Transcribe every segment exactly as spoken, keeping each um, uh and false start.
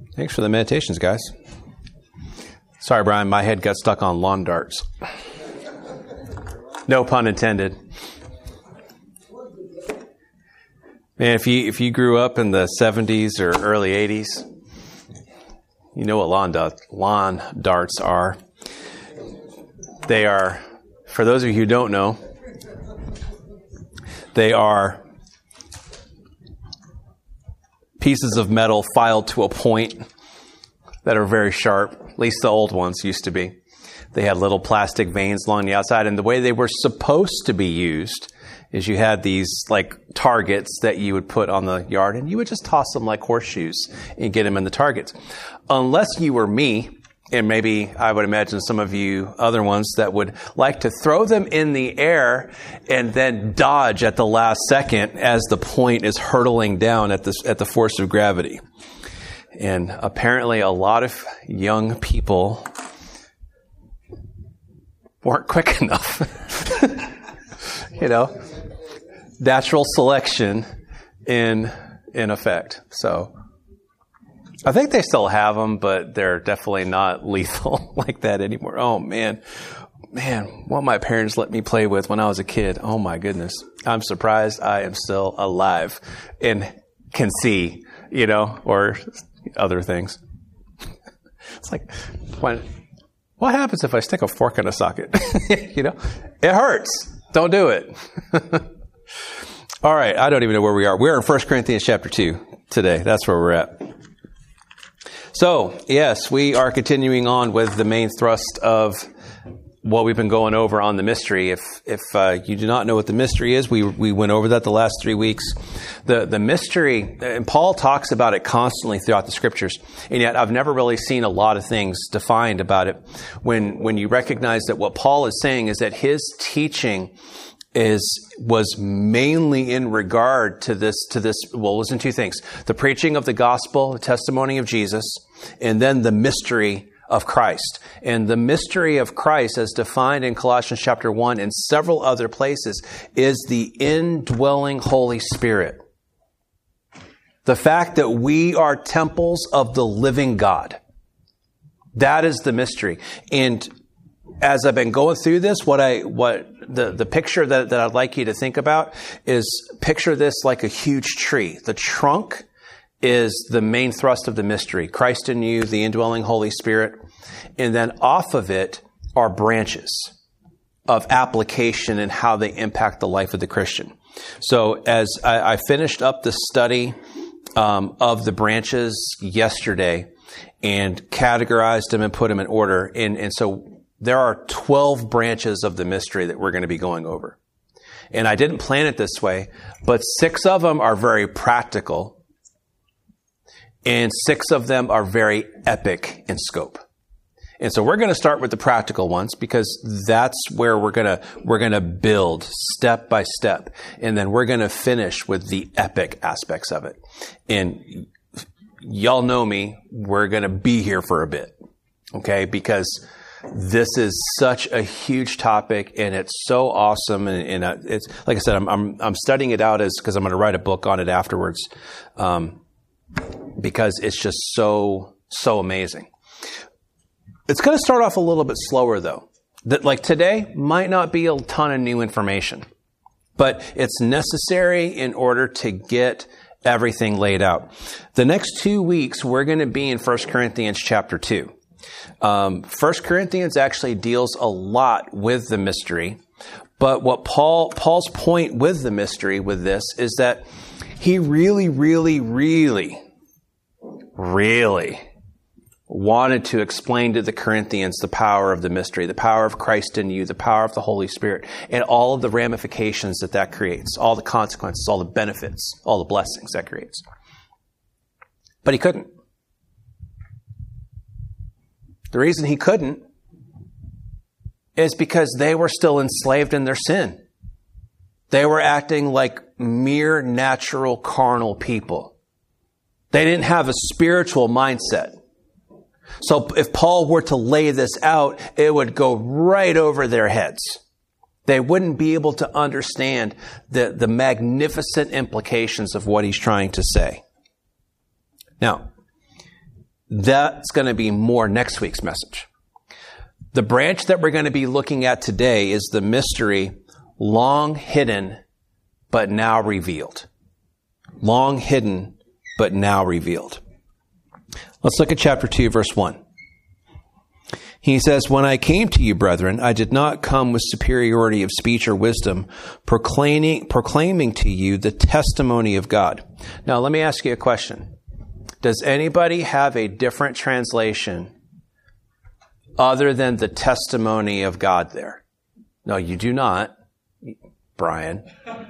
Thanks for the meditations, guys. Sorry, Brian, my head got stuck on lawn darts. No pun intended. Man, if you if you grew up in the seventies or early eighties, you know what lawn, dart, lawn darts are. They are, for those of you who don't know, they are pieces of metal filed to a point that are very sharp. At least the old ones used to be. They had little plastic veins along the outside, and the way they were supposed to be used is you had these like targets that you would put on the yard, and you would just toss them like horseshoes and get them in the targets. Unless you were me, and maybe I would imagine some of you other ones that would like to throw them in the air and then dodge at the last second as the point is hurtling down at the, at the force of gravity. And apparently a lot of young people weren't quick enough. You know, natural selection in in effect. So I think they still have them, but they're definitely not lethal like that anymore. Oh, man. Man, what my parents let me play with when I was a kid. Oh, my goodness. I'm surprised I am still alive and can see, you know, or other things. It's like, when, what happens if I stick a fork in a socket? You know, it hurts. Don't do it. All right. I don't even know where we are. We're in First Corinthians chapter two today. That's where we're at. So, yes, we are continuing on with the main thrust of what we've been going over on the mystery. If if uh, you do not know what the mystery is, we we went over that the last three weeks. The the mystery, and Paul talks about it constantly throughout the scriptures, and yet I've never really seen a lot of things defined about it. When when you recognize that what Paul is saying is that his teaching is was mainly in regard to this to this well listen two things: the preaching of the gospel, the testimony of Jesus, and then the mystery of Christ. And the mystery of Christ, as defined in Colossians chapter one and several other places, is the indwelling Holy Spirit. The fact that we are temples of the living God. That is the mystery. And as I've been going through this, what I, what the, the picture that, that I'd like you to think about is picture this like a huge tree. The trunk is the main thrust of the mystery. Christ in you, the indwelling Holy Spirit. And then off of it are branches of application and how they impact the life of the Christian. So as I, I finished up the study um, of the branches yesterday and categorized them and put them in order. And, and so there are twelve branches of the mystery that we're going to be going over. And I didn't plan it this way, but six of them are very practical, and six of them are very epic in scope. And so we're going to start with the practical ones because that's where we're going to we're going to build step by step, and then we're going to finish with the epic aspects of it. And y'all know me, we're going to be here for a bit, okay? Because this is such a huge topic, and it's so awesome. And, and uh, it's like I said, I'm I'm, I'm studying it out as because I'm going to write a book on it afterwards, um, because it's just so so amazing. It's going to start off a little bit slower, though. That like today might not be a ton of new information, but it's necessary in order to get everything laid out. The next two weeks we're going to be in First Corinthians chapter two. Um, First Corinthians actually deals a lot with the mystery, but what Paul, Paul's point with the mystery with this is that he really, really, really, really wanted to explain to the Corinthians the power of the mystery, the power of Christ in you, the power of the Holy Spirit, and all of the ramifications that that creates, all the consequences, all the benefits, all the blessings that creates. But he couldn't. The reason he couldn't is because they were still enslaved in their sin. They were acting like mere natural carnal people. They didn't have a spiritual mindset. So if Paul were to lay this out, it would go right over their heads. They wouldn't be able to understand the, the magnificent implications of what he's trying to say. Now, that's going to be more next week's message. The branch that we're going to be looking at today is the mystery long hidden, but now revealed. Long hidden, but now revealed. Let's look at chapter two, verse one. He says, when I came to you, brethren, I did not come with superiority of speech or wisdom, proclaiming, proclaiming to you the testimony of God. Now, let me ask you a question. Does anybody have a different translation other than the testimony of God there? No, you do not, Brian.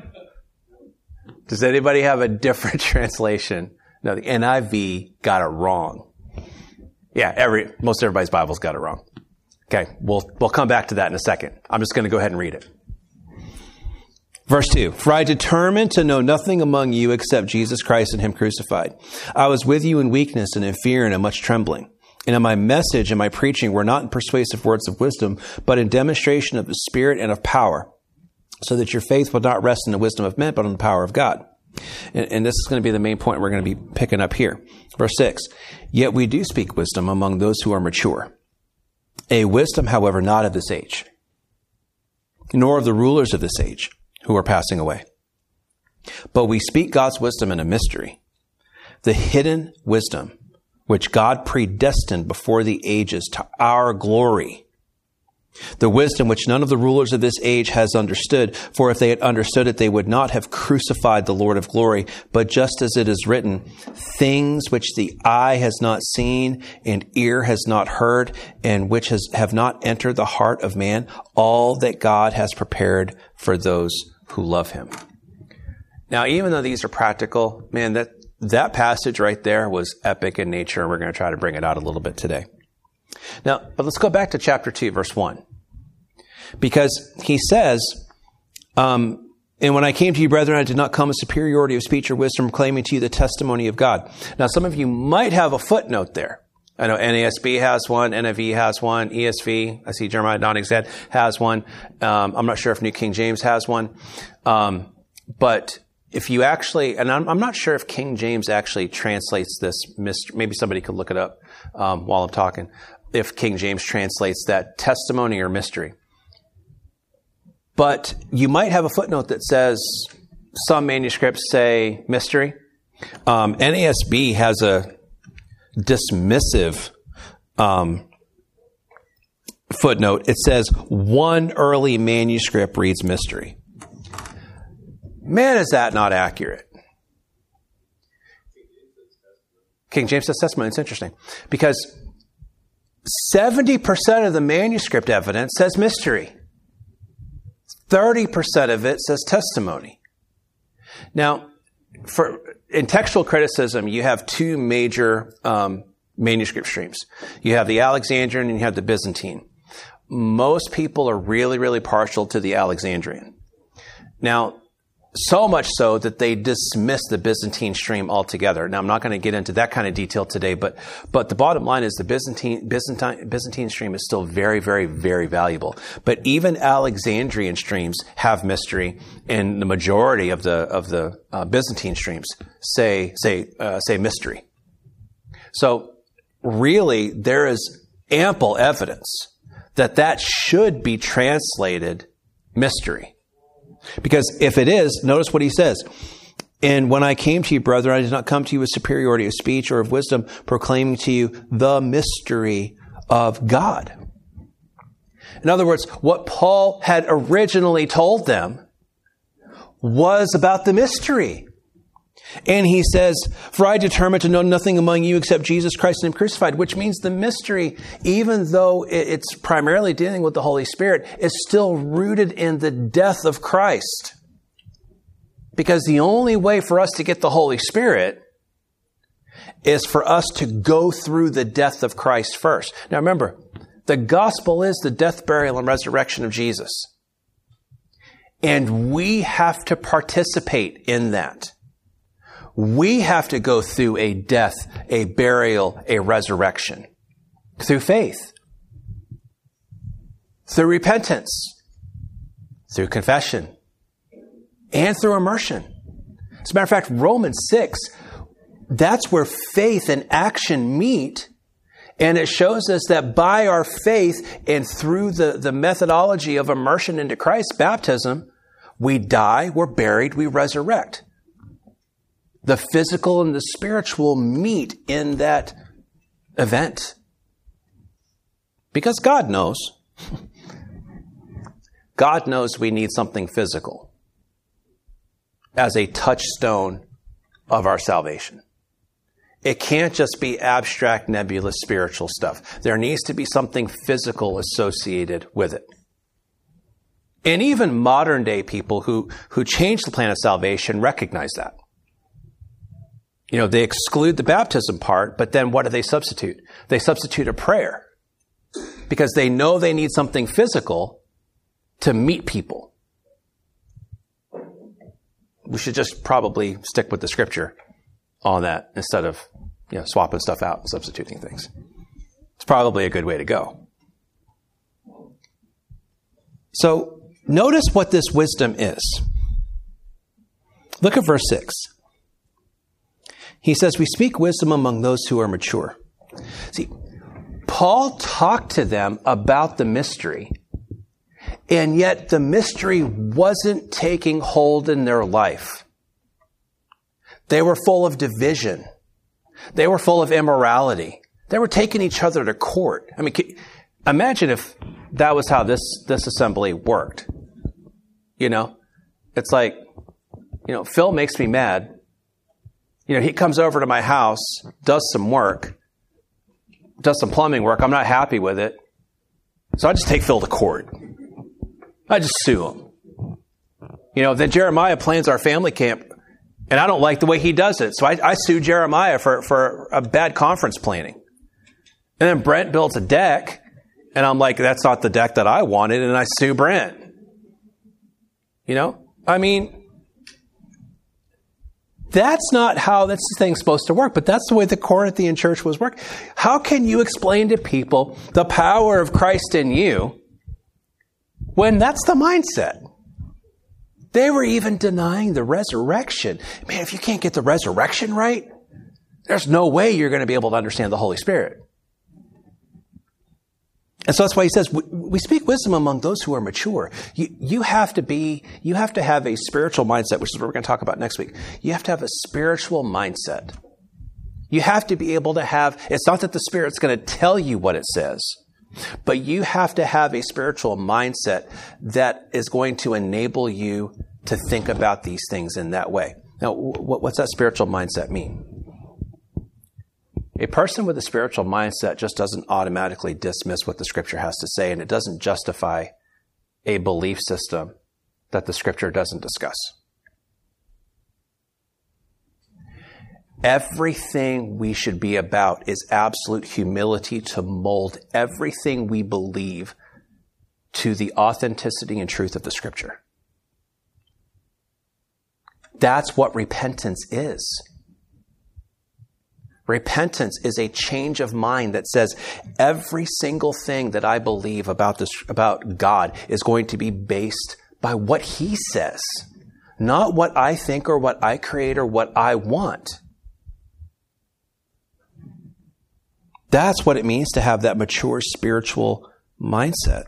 Does anybody have a different translation? No, the N I V got it wrong. Yeah, every most everybody's Bible's got it wrong. Okay, we'll we'll come back to that in a second. I'm just going to go ahead and read it. Verse two, for I determined to know nothing among you except Jesus Christ and him crucified. I was with you in weakness and in fear and in much trembling. And in my message and my preaching were not in persuasive words of wisdom, but in demonstration of the Spirit and of power, so that your faith would not rest in the wisdom of men, but on the power of God. And, and this is going to be the main point we're going to be picking up here. Verse six, yet we do speak wisdom among those who are mature. A wisdom, however, not of this age, nor of the rulers of this age who are passing away. But we speak God's wisdom in a mystery, the hidden wisdom which God predestined before the ages to our glory. The wisdom which none of the rulers of this age has understood, for if they had understood it, they would not have crucified the Lord of glory. But just as it is written, things which the eye has not seen and ear has not heard, and which has, have not entered the heart of man, all that God has prepared for those who love him. Now, even though these are practical, man, that, that passage right there was epic in nature, and we're going to try to bring it out a little bit today. Now, but let's go back to chapter two, verse one. Because he says, um, and when I came to you, brethren, I did not come with superiority of speech or wisdom, proclaiming to you the testimony of God. Now, some of you might have a footnote there. I know N A S B has one, N I V has one, E S V, I see Jeremiah Donnings's head, has one. Um, I'm not sure if New King James has one. Um, but if you actually, and I'm, I'm not sure if King James actually translates this mystery. Maybe somebody could look it up um, while I'm talking. If King James translates that testimony or mystery. But you might have a footnote that says some manuscripts say mystery. Um, N A S B has a dismissive um, footnote. It says one early manuscript reads mystery. Man, is that not accurate? King James says testimony. It's interesting because seventy percent of the manuscript evidence says mystery. thirty percent of it says testimony. Now, for in textual criticism, you have two major um, manuscript streams. You have the Alexandrian and you have the Byzantine. Most people are really, really partial to the Alexandrian. Now, so much so that they dismiss the Byzantine stream altogether. Now, I'm not going to get into that kind of detail today, but but the bottom line is the Byzantine Byzantine Byzantine stream is still very, very, very valuable. But even Alexandrian streams have mystery, and the majority of the of the uh, Byzantine streams say say uh, say mystery. So, really, there is ample evidence that that should be translated mystery. Because if it is, notice what he says. And when I came to you, brother, I did not come to you with superiority of speech or of wisdom, proclaiming to you the mystery of God. In other words, what Paul had originally told them was about the mystery. And he says, for I determined to know nothing among you except Jesus Christ and him crucified, which means the mystery, even though it's primarily dealing with the Holy Spirit, is still rooted in the death of Christ. Because the only way for us to get the Holy Spirit is for us to go through the death of Christ first. Now remember, the gospel is the death, burial, and resurrection of Jesus. And we have to participate in that. We have to go through a death, a burial, a resurrection. Through faith. Through repentance. Through confession. And through immersion. As a matter of fact, Romans six, that's where faith and action meet And it shows us that by our faith and through the, the methodology of immersion into Christ, baptism, we die, we're buried, we resurrect. The physical and the spiritual meet in that event. Because God knows. God knows we need something physical as a touchstone of our salvation. It can't just be abstract, nebulous spiritual stuff. There needs to be something physical associated with it. And even modern day people who, who change the plan of salvation recognize that. You know, they exclude the baptism part, but then what do they substitute? They substitute a prayer because they know they need something physical to meet people. We should just probably stick with the scripture on that instead of, you know, swapping stuff out and substituting things. It's probably a good way to go. So notice what this wisdom is. Look at verse six. He says, we speak wisdom among those who are mature. See, Paul talked to them about the mystery, and yet the mystery wasn't taking hold in their life. They were full of division. They were full of immorality. They were taking each other to court. I mean, imagine if that was how this, this assembly worked. You know, it's like, you know, Phil makes me mad. You know, he comes over to my house, does some work, does some plumbing work. I'm not happy with it. So I just take Phil to court. I just sue him. You know, then Jeremiah plans our family camp, and I don't like the way he does it. So I, I sue Jeremiah for, for a bad conference planning. And then Brent builds a deck, and I'm like, that's not the deck that I wanted, and I sue Brent. You know? I mean, that's not how this thing's supposed to work, but that's the way the Corinthian church was working. How can you explain to people the power of Christ in you when that's the mindset? They were even denying the resurrection. Man, if you can't get the resurrection right, there's no way you're going to be able to understand the Holy Spirit. And so that's why he says, we speak wisdom among those who are mature. You, you have to be, you have to have a spiritual mindset, which is what we're going to talk about next week. You have to have a spiritual mindset. You have to be able to have, it's not that the Spirit's going to tell you what it says, but you have to have a spiritual mindset that is going to enable you to think about these things in that way. Now, what's that spiritual mindset mean? A person with a spiritual mindset just doesn't automatically dismiss what the Scripture has to say, and it doesn't justify a belief system that the Scripture doesn't discuss. Everything we should be about is absolute humility to mold everything we believe to the authenticity and truth of the Scripture. That's what repentance is. Repentance is a change of mind that says every single thing that I believe about this, about God is going to be based by what He says, not what I think or what I create or what I want. That's what it means to have that mature spiritual mindset.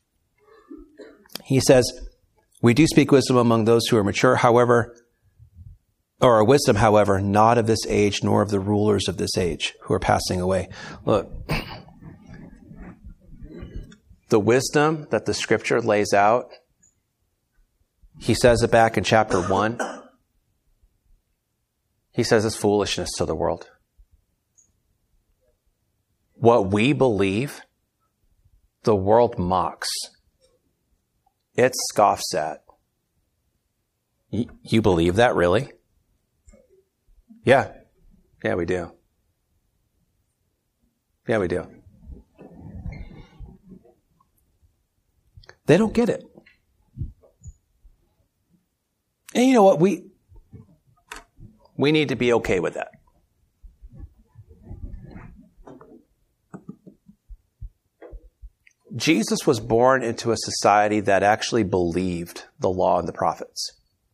He says, we do speak wisdom among those who are mature, however, or wisdom, however, not of this age, nor of the rulers of this age who are passing away. Look, the wisdom that the Scripture lays out, he says it back in chapter one. He says it's foolishness to the world. What we believe, the world mocks. It scoffs at. You, you believe that, really? Yeah. Yeah, we do. Yeah, we do. They don't get it. And you know what? We, we need to be okay with that. Jesus was born into a society that actually believed the law and the prophets.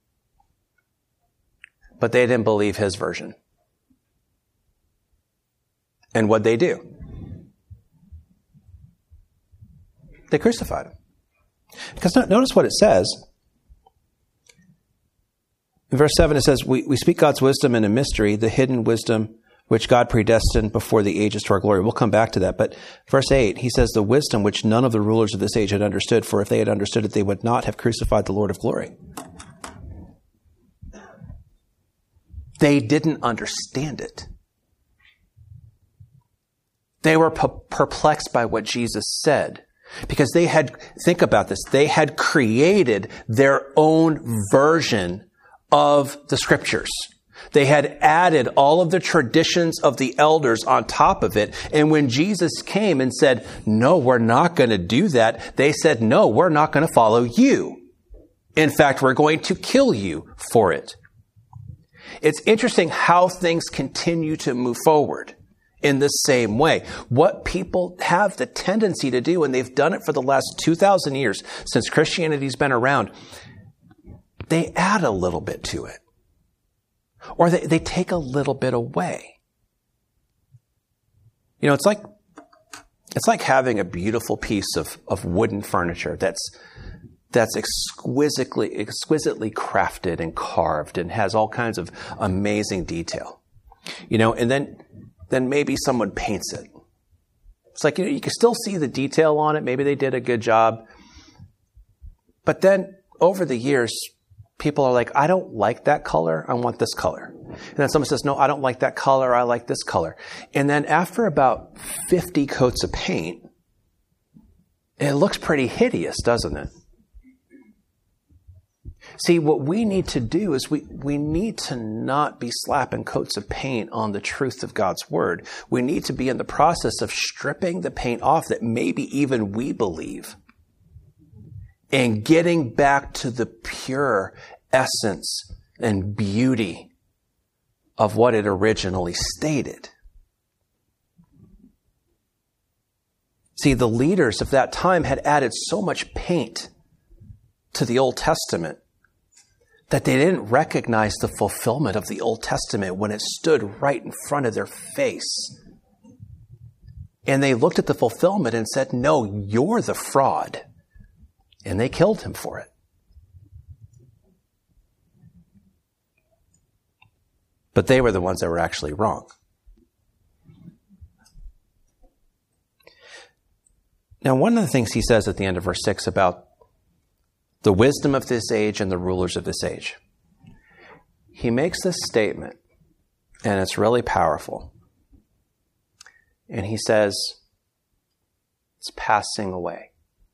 But they didn't believe his version. And what'd they do? They crucified him. Because notice what it says. In verse seven, it says, we, we speak God's wisdom in a mystery, the hidden wisdom which God predestined before the ages to our glory. We'll come back to that. But verse eight, he says, the wisdom which none of the rulers of this age had understood, for if they had understood it, they would not have crucified the Lord of glory. They didn't understand it. They were perplexed by what Jesus said. Because they had, think about this, they had created their own version of the scriptures. They had added all of the traditions of the elders on top of it. And when Jesus came and said, no, we're not going to do that, they said, no, we're not going to follow you. In fact, we're going to kill you for it. It's interesting how things continue to move forward in the same way. What people have the tendency to do, and they've done it for the last two thousand years since Christianity's been around, they add a little bit to it. Or they, they take a little bit away. You know, it's like, it's like having a beautiful piece of, of wooden furniture that's, that's exquisitely, exquisitely crafted and carved and has all kinds of amazing detail. You know, and then, then maybe someone paints it. It's like, you know, you can still see the detail on it. Maybe they did a good job. But then over the years, people are like, I don't like that color. I want this color. And then someone says, no, I don't like that color. I like this color. And then after about fifty coats of paint, it looks pretty hideous, doesn't it? See, what we need to do is we, we need to not be slapping coats of paint on the truth of God's word. We need to be in the process of stripping the paint off that maybe even we believe and getting back to the pure essence and beauty of what it originally stated. See, the leaders of that time had added so much paint to the Old Testament that they didn't recognize the fulfillment of the Old Testament when it stood right in front of their face. And they looked at the fulfillment and said, no, you're the fraud. And they killed him for it. But they were the ones that were actually wrong. Now, one of the things he says at the end of verse six about the wisdom of this age and the rulers of this age, he makes this statement, and it's really powerful. And he says, it's passing away.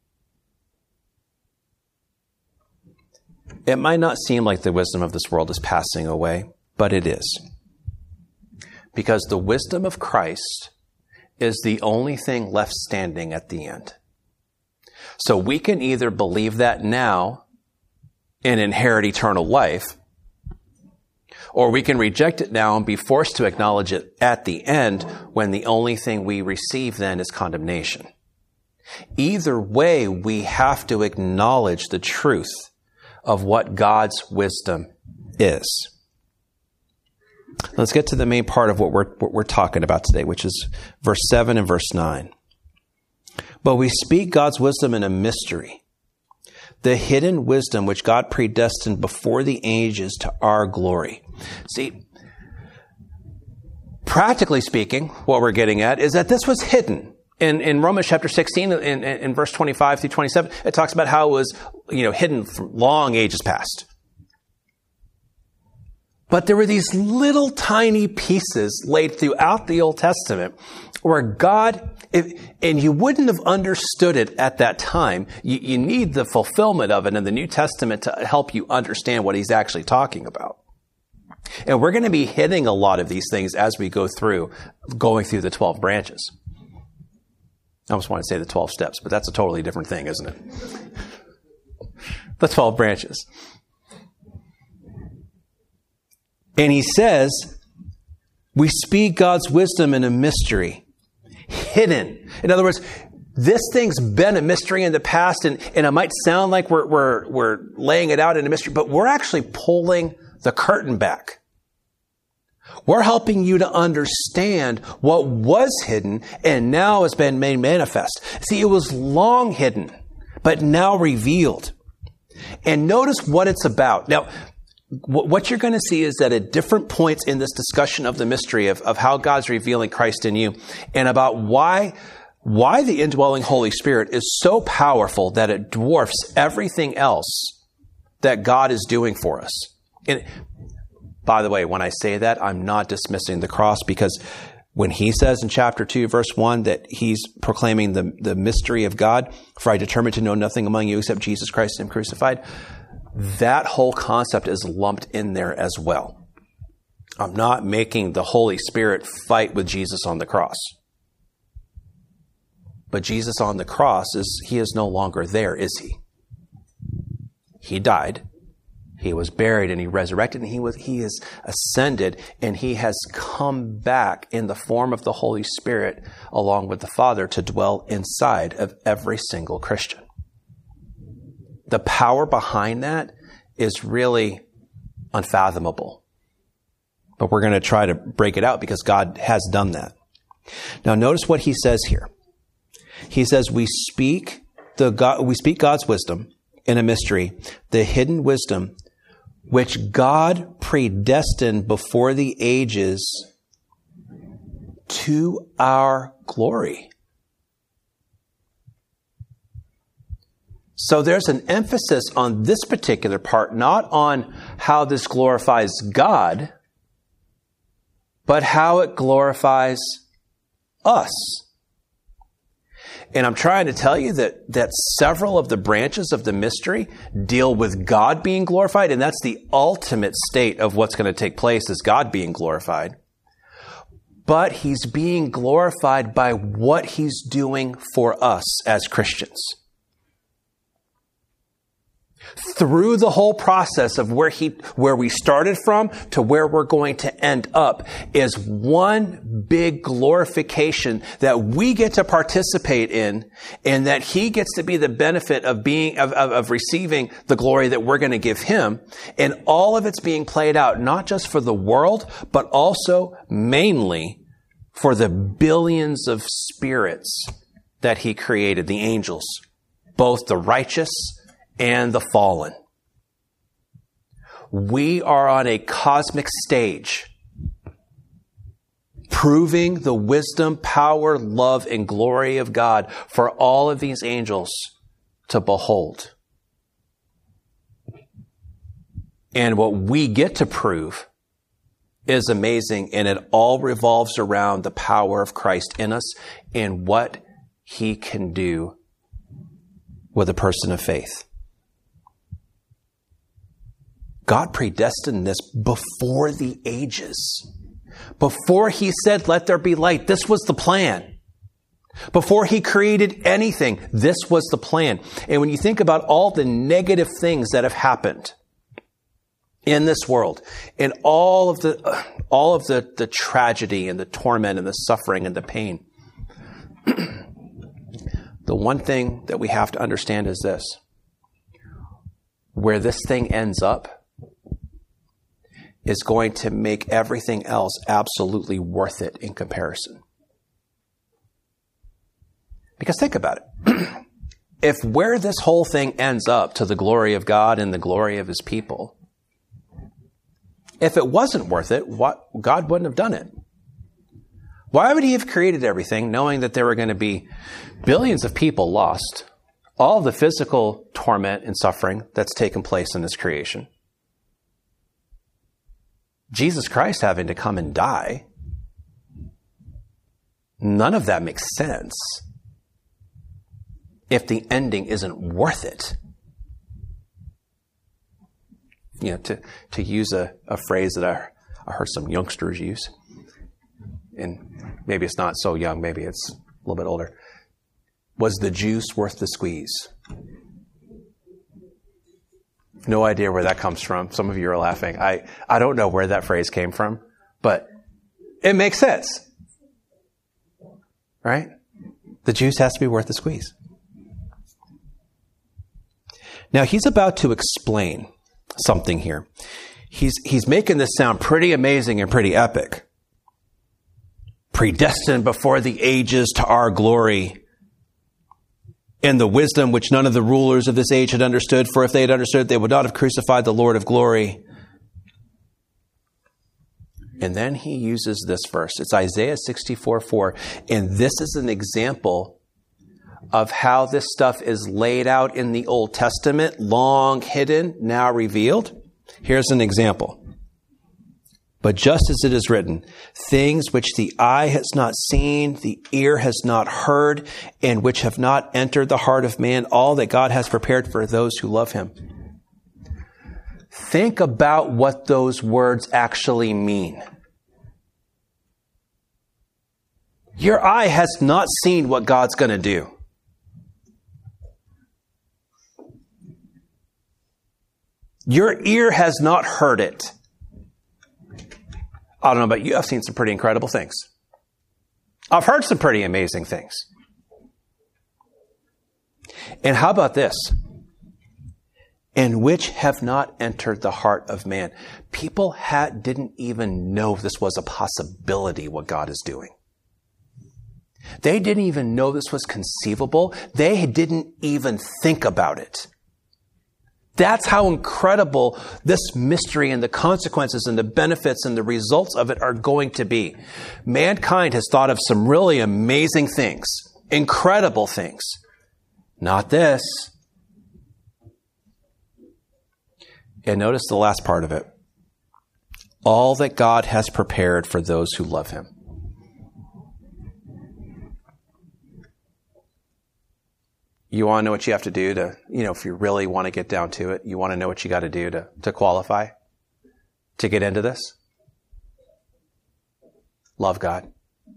It might not seem like the wisdom of this world is passing away, but it is. Because the wisdom of Christ is the only thing left standing at the end. So we can either believe that now and inherit eternal life, or we can reject it now and be forced to acknowledge it at the end when the only thing we receive then is condemnation. Either way, we have to acknowledge the truth of what God's wisdom is. Let's get to the main part of what we're, what we're talking about today, which is verse seven and verse nine. But we speak God's wisdom in a mystery, the hidden wisdom which God predestined before the ages to our glory. See, practically speaking, what we're getting at is that this was hidden. In, in Romans chapter sixteen, in, in, in verse twenty-five through twenty-seven, it talks about how it was, you know, hidden from long ages past. But there were these little tiny pieces laid throughout the Old Testament where God, if, and you wouldn't have understood it at that time. You, you need the fulfillment of it in the New Testament to help you understand what he's actually talking about. And we're going to be hitting a lot of these things as we go through, going through the twelve branches. I almost want to say the twelve steps, but that's a totally different thing, isn't it? The twelve branches. And he says, we speak God's wisdom in a mystery, hidden. In other words, this thing's been a mystery in the past, and, and it might sound like we're, we're, we're laying it out in a mystery, but we're actually pulling the curtain back. We're helping you to understand what was hidden and now has been made manifest. See, it was long hidden, but now revealed. And notice what it's about. Now, what you're going to see is that at different points in this discussion of the mystery of, of how God's revealing Christ in you and about why, why the indwelling Holy Spirit is so powerful that it dwarfs everything else that God is doing for us. And by the way, when I say that, I'm not dismissing the cross, because when he says in chapter two, verse one, that he's proclaiming the, the mystery of God, for I determined to know nothing among you except Jesus Christ and him crucified, that whole concept is lumped in there as well. I'm not making the Holy Spirit fight with Jesus on the cross. But Jesus on the cross, is he is no longer there, is he? He died. He was buried and he resurrected and he was, he is ascended and he has come back in the form of the Holy Spirit along with the Father to dwell inside of every single Christian. The power behind that is really unfathomable. But we're going to try to break it out because God has done that. Now notice what he says here. He says we speak the God, we speak God's wisdom in a mystery, the hidden wisdom which God predestined before the ages to our glory. So there's an emphasis on this particular part, not on how this glorifies God, but how it glorifies us. And I'm trying to tell you that, that several of the branches of the mystery deal with God being glorified, and that's the ultimate state of what's going to take place, is God being glorified. But he's being glorified by what he's doing for us as Christians. Through the whole process of where he, where we started from to where we're going to end up is one big glorification that we get to participate in, and that he gets to be the benefit of being, of, of, of receiving the glory that we're going to give him. And all of it's being played out, not just for the world, but also mainly for the billions of spirits that he created, the angels, both the righteous and the fallen. We are on a cosmic stage, proving the wisdom, power, love, and glory of God for all of these angels to behold. And what we get to prove is amazing, and it all revolves around the power of Christ in us and what he can do with a person of faith. God predestined this before the ages. Before he said, let there be light, this was the plan. Before he created anything, this was the plan. And when you think about all the negative things that have happened in this world, and all of the, all of the, the tragedy and the torment and the suffering and the pain, the one thing that we have to understand is this: where this thing ends up is going to make everything else absolutely worth it in comparison. Because think about it. If where this whole thing ends up to the glory of God and the glory of his people, if it wasn't worth it, what, God wouldn't have done it. Why would he have created everything knowing that there were going to be billions of people lost, all the physical torment and suffering that's taken place in this creation, Jesus Christ having to come and die? None of that makes sense if the ending isn't worth it. You know, to, to use a, a phrase that I, I heard some youngsters use, and maybe it's not so young, maybe it's a little bit older. Was the juice worth the squeeze? No idea where that comes from. Some of you are laughing. I, I don't know where that phrase came from, but it makes sense. Right? The juice has to be worth the squeeze. Now, he's about to explain something here. he's, he's making this sound pretty amazing and pretty epic. Predestined before the ages to our glory, and the wisdom which none of the rulers of this age had understood, for if they had understood, they would not have crucified the Lord of glory. And then he uses this verse. It's Isaiah sixty-four four. And this is an example of how this stuff is laid out in the Old Testament, long hidden, now revealed. Here's an example. But just as it is written, things which the eye has not seen, the ear has not heard, and which have not entered the heart of man, all that God has prepared for those who love him. Think about what those words actually mean. Your eye has not seen what God's going to do. Your ear has not heard it. I don't know about you, I've seen some pretty incredible things. I've heard some pretty amazing things. And how about this? And which have not entered the heart of man. People had, didn't even know this was a possibility, what God is doing. They didn't even know this was conceivable. They didn't even think about it. That's how incredible this mystery and the consequences and the benefits and the results of it are going to be. Mankind has thought of some really amazing things, incredible things. Not this. And notice the last part of it. All that God has prepared for those who love him. You want to know what you have to do to, you know, if you really want to get down to it, you want to know what you got to do to, to qualify, to get into this? Love God.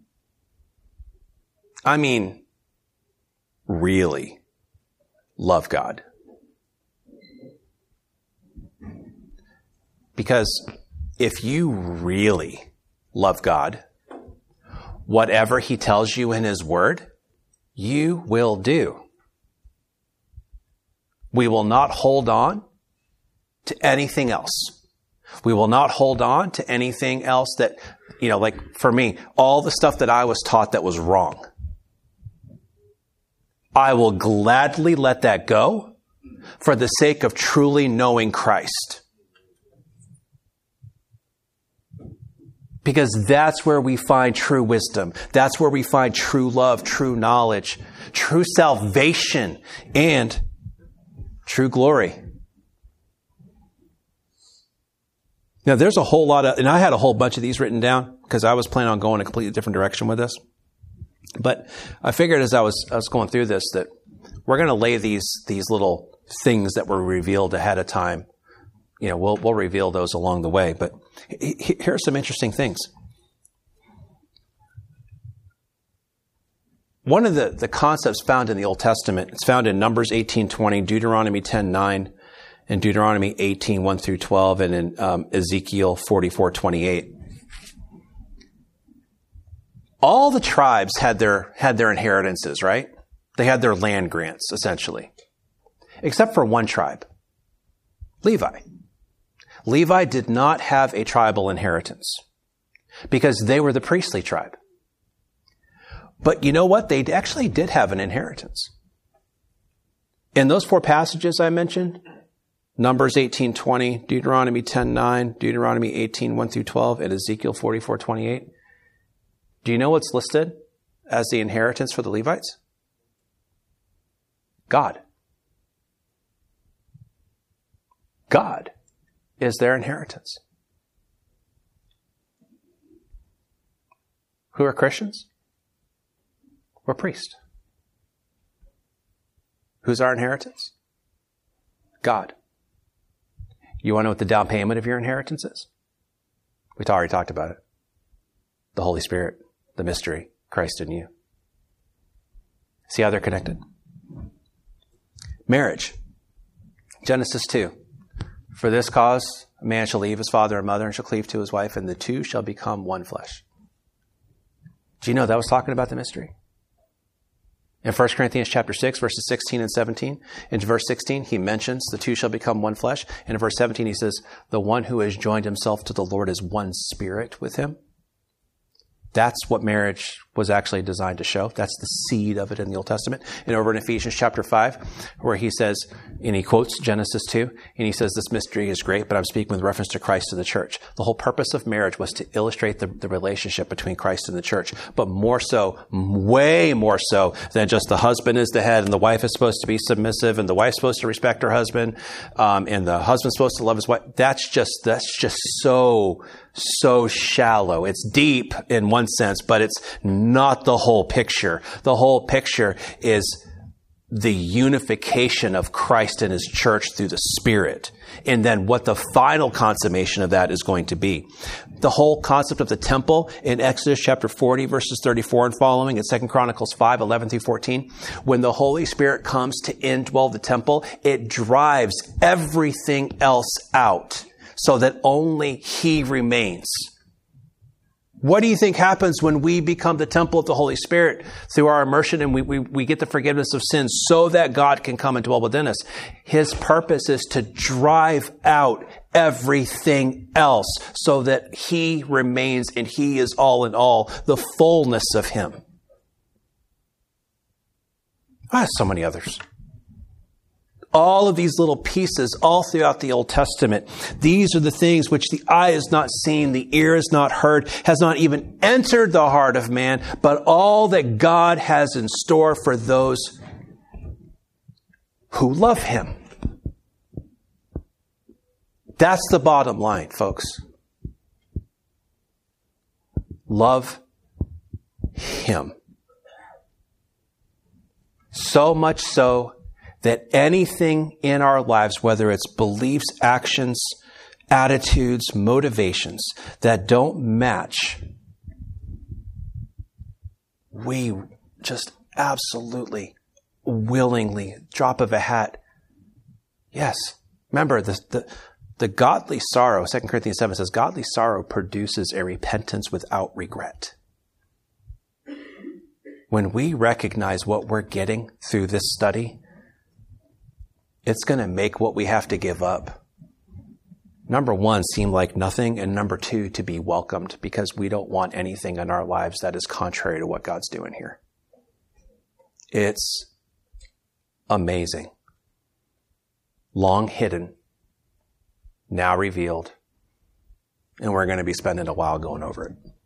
I mean, really love God. Because if you really love God, whatever he tells you in his word, you will do. We will not hold on to anything else. We will not hold on to anything else that, you know, like for me, all the stuff that I was taught that was wrong. I will gladly let that go for the sake of truly knowing Christ. Because that's where we find true wisdom. That's where we find true love, true knowledge, true salvation, and true glory. Now, there's a whole lot of, and I had a whole bunch of these written down because I was planning on going a completely different direction with this. But I figured as I was I was going through this that we're going to lay these these little things that were revealed ahead of time. You know, we'll we'll reveal those along the way. But here are some interesting things. One of the, the concepts found in the Old Testament, it's found in Numbers eighteen twenty, Deuteronomy ten nine, and Deuteronomy eighteen one through twelve, and in um, Ezekiel forty-four twenty-eight. All the tribes had their had their inheritances, right? They had their land grants, essentially. Except for one tribe, Levi. Levi did not have a tribal inheritance because they were the priestly tribe. But you know what? They actually did have an inheritance. In those four passages I mentioned, Numbers eighteen twenty, Deuteronomy ten nine, Deuteronomy eighteen one through twelve, and Ezekiel forty-four twenty-eight, do you know what's listed as the inheritance for the Levites? God. God is their inheritance. Who are Christians? We're priests. Who's our inheritance? God. You want to know what the down payment of your inheritance is? We already talked about it. The Holy Spirit, the mystery, Christ in you. See how they're connected? Marriage. Genesis two. For this cause, a man shall leave his father and mother and shall cleave to his wife, and the two shall become one flesh. Do you know that was talking about the mystery? In First Corinthians chapter six, verses sixteen and seventeen, in verse sixteen, he mentions the two shall become one flesh. And in verse seventeen, he says, the one who has joined himself to the Lord is one spirit with him. That's what marriage was actually designed to show. That's the seed of it in the Old Testament. And over in Ephesians chapter five, where he says, and he quotes Genesis two, and he says, this mystery is great, but I'm speaking with reference to Christ and the church. The whole purpose of marriage was to illustrate the, the relationship between Christ and the church, but more so, way more so than just the husband is the head and the wife is supposed to be submissive and the wife's supposed to respect her husband, um, and the husband's supposed to love his wife. That's just, that's just so, so shallow. It's deep in one sense, but it's not the whole picture. The whole picture is the unification of Christ and his church through the Spirit. And then what the final consummation of that is going to be. The whole concept of the temple in Exodus chapter forty, verses thirty-four and following, and Second Chronicles five, eleven through fourteen, when the Holy Spirit comes to indwell the temple, it drives everything else out so that only he remains. What do you think happens when we become the temple of the Holy Spirit through our immersion and we, we, we get the forgiveness of sins so that God can come and dwell within us? His purpose is to drive out everything else so that he remains and he is all in all, the fullness of him. I have so many others. All of these little pieces all throughout the Old Testament. These are the things which the eye has not seen, the ear has not heard, has not even entered the heart of man, but all that God has in store for those who love him. That's the bottom line, folks. Love him. So much so that anything in our lives, whether it's beliefs, actions, attitudes, motivations that don't match, we just absolutely, willingly, drop of a hat. Yes. Remember, the, the, the godly sorrow, Second Corinthians seven says, godly sorrow produces a repentance without regret. When we recognize what we're getting through this study, it's going to make what we have to give up, number one, seem like nothing, and number two, to be welcomed, because we don't want anything in our lives that is contrary to what God's doing here. It's amazing. Long hidden, now revealed, and we're going to be spending a while going over it.